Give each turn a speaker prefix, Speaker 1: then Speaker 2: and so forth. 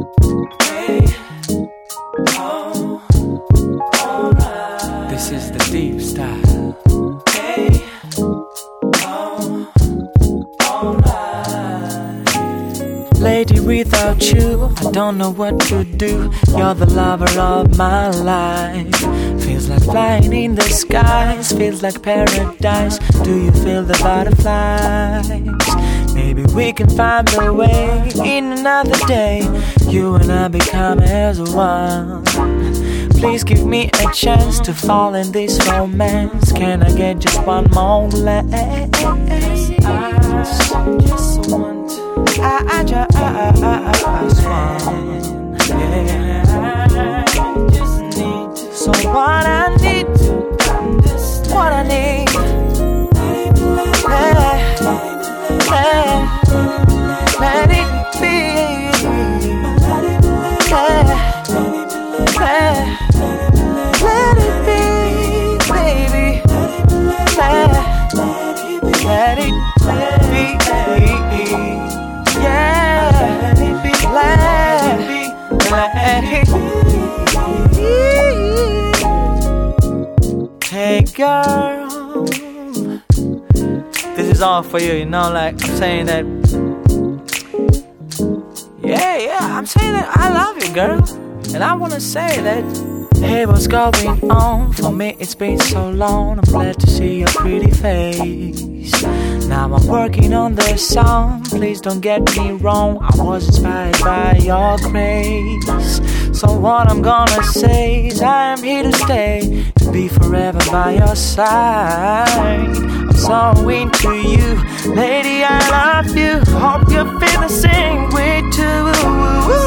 Speaker 1: Hey, oh, alright. This is the deep style. Hey, oh, alright. Lady, without you, I don't know what to do. You're the lover of my life. Feels like flying in the skies, feels like paradise. Do you feel the butterflies? Maybe we can find a way in another day. You and I become as one. Please give me a chance to fall in this romance. Can I get just one more glance? I just want, I just want, yeah. I just need. So what I need, what I need, let it be, let it be, baby, let it be, yeah, let it be, let it be. Hey girl, this is all for you, you know, like I'm saying that. Yeah, I'm saying that I love you, girl. And I wanna say that, hey, what's going on? For me it's been so long. I'm glad to see your pretty face. Now I'm working on the song. Please don't get me wrong, I was inspired by your grace. So what I'm gonna say is I am here to stay, to be forever by your side. I'm so into you, lady, I love you. Hope you feel the same way too.